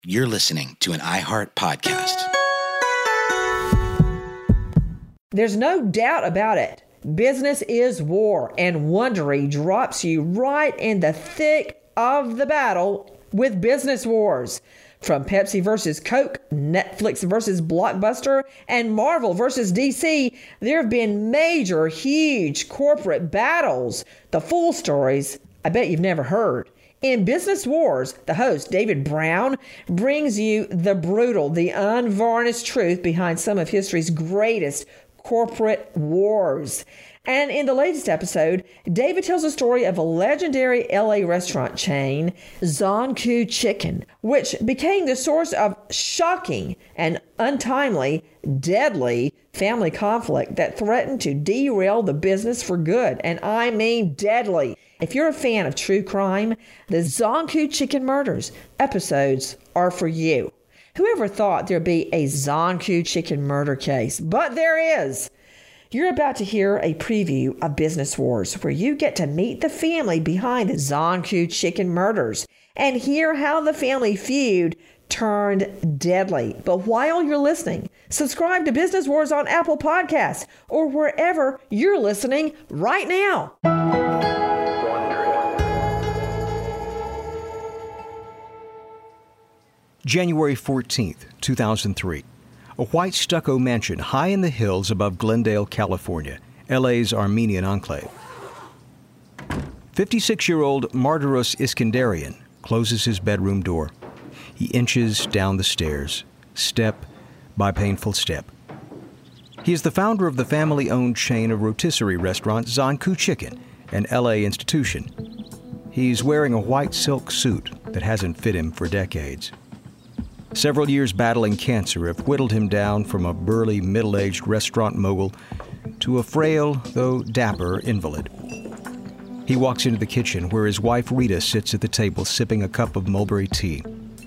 You're listening to an iHeart podcast. There's no doubt about it. Business is war, and Wondery drops you right in the thick of the battle with business wars. From Pepsi versus Coke, Netflix versus Blockbuster, and Marvel versus DC, there have been major, huge corporate battles. The full stories, I bet you've never heard. In Business Wars, the host, David Brown, brings you the brutal, the unvarnished truth behind some of history's greatest corporate wars. And in the latest episode, David tells the story of a legendary LA restaurant chain, Zankou Chicken, which became the source of shocking and untimely, deadly family conflict that threatened to derail the business for good. And I mean deadly. If you're a fan of true crime, the Zankou Chicken Murders episodes are for you. Whoever thought there'd be a Zankou Chicken murder case? But there is. You're about to hear a preview of Business Wars, where you get to meet the family behind the Zankou Chicken murders and hear how the family feud turned deadly. But while you're listening, subscribe to Business Wars on Apple Podcasts or wherever you're listening right now. January 14th, 2003. A white stucco mansion high in the hills above Glendale, California, LA's Armenian enclave. 56-year-old Mardaros Iskandarian closes his bedroom door. He inches down the stairs, step by painful step. He is the founder of the family-owned chain of rotisserie restaurant Zankou Chicken, an LA institution. He's wearing a white silk suit that hasn't fit him for decades. Several years battling cancer have whittled him down from a burly, middle-aged restaurant mogul to a frail, though dapper, invalid. He walks into the kitchen where his wife Rita sits at the table sipping a cup of mulberry tea.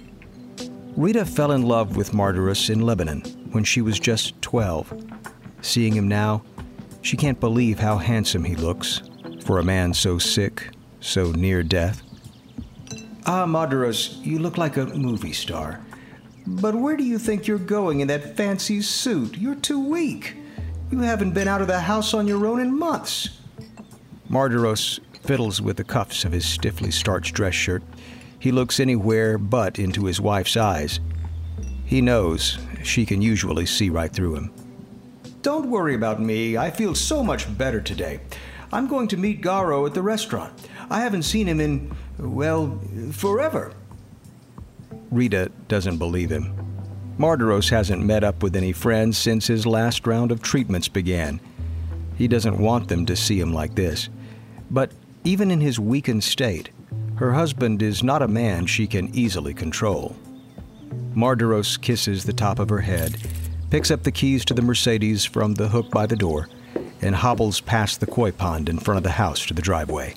Rita fell in love with Mardaros in Lebanon when she was just 12. Seeing him now, she can't believe how handsome he looks for a man so sick, so near death. "Ah, Mardaros, you look like a movie star. But where do you think you're going in that fancy suit? You're too weak. You haven't been out of the house on your own in months." Mardaros fiddles with the cuffs of his stiffly starched dress shirt. He looks anywhere but into his wife's eyes. He knows she can usually see right through him. "Don't worry about me. I feel so much better today. I'm going to meet Garo at the restaurant. I haven't seen him in, well, forever." Rita doesn't believe him. Mardaros hasn't met up with any friends since his last round of treatments began. He doesn't want them to see him like this. But even in his weakened state, her husband is not a man she can easily control. Mardaros kisses the top of her head, picks up the keys to the Mercedes from the hook by the door, and hobbles past the koi pond in front of the house to the driveway.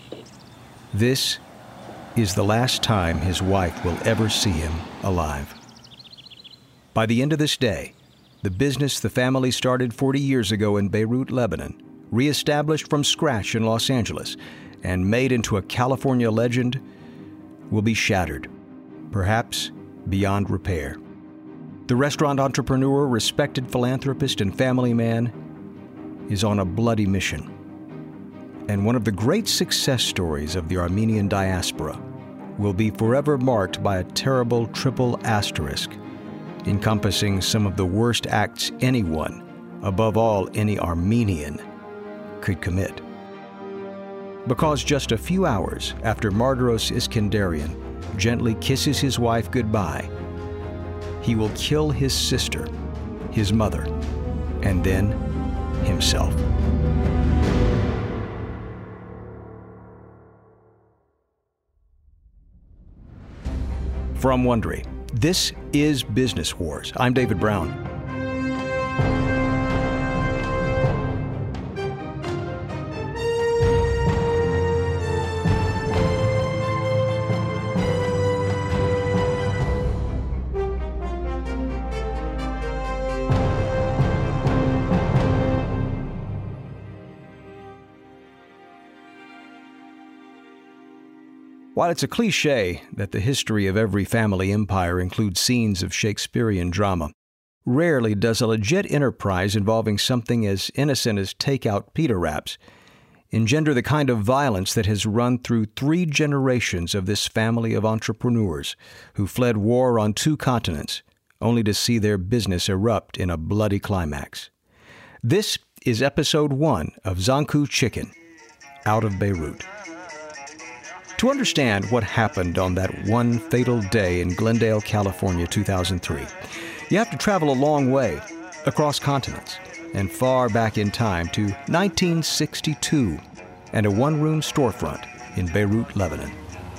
This is the last time his wife will ever see him alive. By the end of this day, the business the family started 40 years ago in Beirut, Lebanon, reestablished from scratch in Los Angeles, and made into a California legend, will be shattered, perhaps beyond repair. The restaurant entrepreneur, respected philanthropist, and family man is on a bloody mission. And one of the great success stories of the Armenian diaspora will be forever marked by a terrible triple asterisk, encompassing some of the worst acts anyone, above all any Armenian, could commit. Because just a few hours after Mardaros Iskandarian gently kisses his wife goodbye, he will kill his sister, his mother, and then himself. From Wondery, this is Business Wars. I'm David Brown. While it's a cliche that the history of every family empire includes scenes of Shakespearean drama, rarely does a legit enterprise involving something as innocent as takeout pita wraps engender the kind of violence that has run through 3 generations of this family of entrepreneurs who fled war on 2 continents, only to see their business erupt in a bloody climax. This is episode 1 of Zankou Chicken, Out of Beirut. To understand what happened on that one fatal day in Glendale, California, 2003, you have to travel a long way, across continents, and far back in time to 1962 and a one-room storefront in Beirut, Lebanon.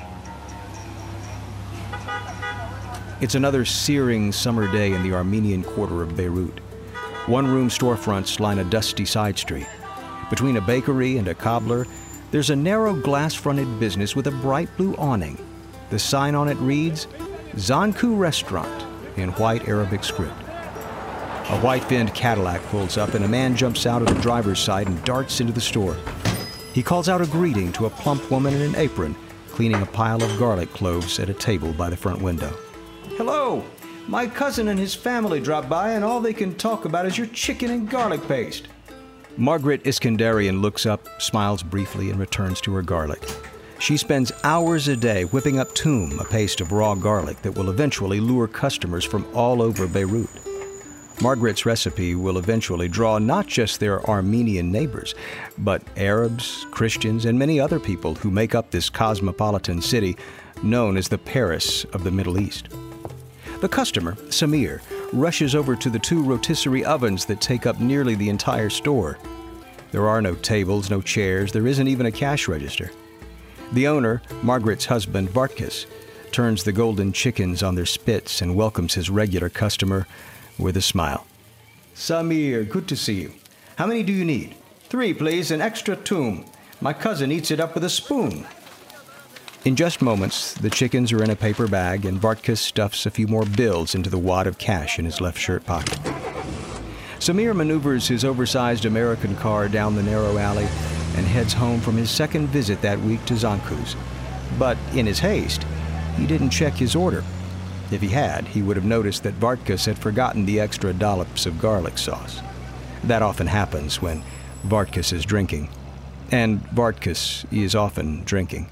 It's another searing summer day in the Armenian quarter of Beirut. One-room storefronts line a dusty side street. Between a bakery and a cobbler, there's a narrow glass-fronted business with a bright blue awning. The sign on it reads, Zankou Restaurant, in white Arabic script. A white-finned Cadillac pulls up and a man jumps out of the driver's side and darts into the store. He calls out a greeting to a plump woman in an apron cleaning a pile of garlic cloves at a table by the front window. "Hello! My cousin and his family dropped by and all they can talk about is your chicken and garlic paste." Margaret Iskandarian looks up, smiles briefly, and returns to her garlic. She spends hours a day whipping up toum, a paste of raw garlic that will eventually lure customers from all over Beirut. Margaret's recipe will eventually draw not just their Armenian neighbors, but Arabs, Christians, and many other people who make up this cosmopolitan city known as the Paris of the Middle East. The customer, Samir, rushes over to the 2 rotisserie ovens that take up nearly the entire store. There are no tables, no chairs, there isn't even a cash register. The owner, Margaret's husband, Vartkes, turns the golden chickens on their spits and welcomes his regular customer with a smile. "Samir, good to see you. How many do you need?" "3, please, and extra toum. My cousin eats it up with a spoon." In just moments, the chickens are in a paper bag and Vartkes stuffs a few more bills into the wad of cash in his left shirt pocket. Samir maneuvers his oversized American car down the narrow alley and heads home from his second visit that week to Zankou's. But in his haste, he didn't check his order. If he had, he would have noticed that Vartkes had forgotten the extra dollops of garlic sauce. That often happens when Vartkes is drinking. And Vartkes is often drinking.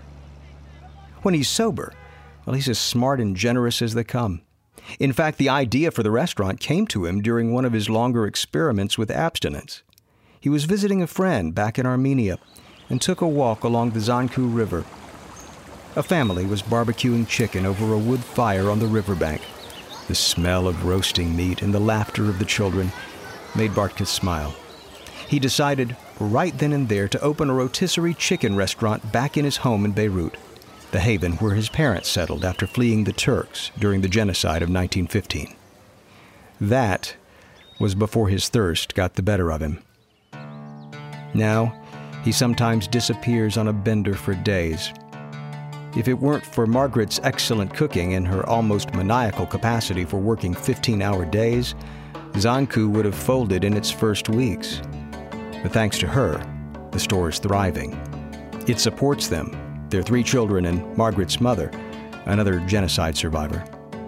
When he's sober, well, he's as smart and generous as they come. In fact, the idea for the restaurant came to him during one of his longer experiments with abstinence. He was visiting a friend back in Armenia and took a walk along the Zankou River. A family was barbecuing chicken over a wood fire on the riverbank. The smell of roasting meat and the laughter of the children made Vartkes smile. He decided right then and there to open a rotisserie chicken restaurant back in his home in Beirut, the haven where his parents settled after fleeing the Turks during the genocide of 1915. That was before his thirst got the better of him. Now, he sometimes disappears on a bender for days. If it weren't for Margaret's excellent cooking and her almost maniacal capacity for working 15-hour days, Zankou would have folded in its first weeks. But thanks to her, the store is thriving. It supports them, their 3 children, and Margaret's mother, another genocide survivor.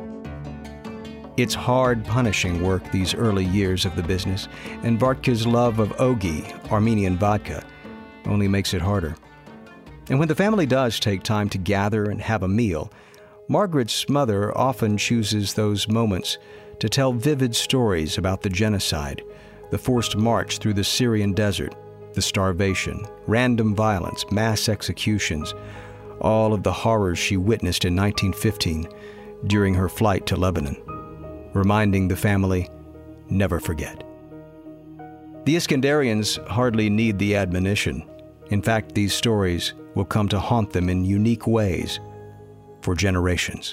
It's hard, punishing work these early years of the business, and Vartkes' love of ogi, Armenian vodka, only makes it harder. And when the family does take time to gather and have a meal, Margaret's mother often chooses those moments to tell vivid stories about the genocide, the forced march through the Syrian desert, the starvation, random violence, mass executions, all of the horrors she witnessed in 1915 during her flight to Lebanon, reminding the family, never forget. The Iskandarians hardly need the admonition. In fact, these stories will come to haunt them in unique ways for generations.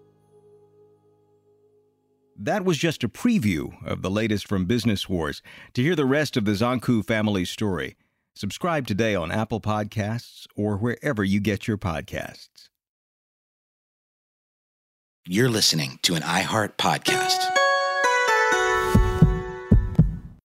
That was just a preview of the latest from Business Wars. To hear the rest of the Zankou family story, subscribe today on Apple Podcasts or wherever you get your podcasts. You're listening to an iHeart podcast.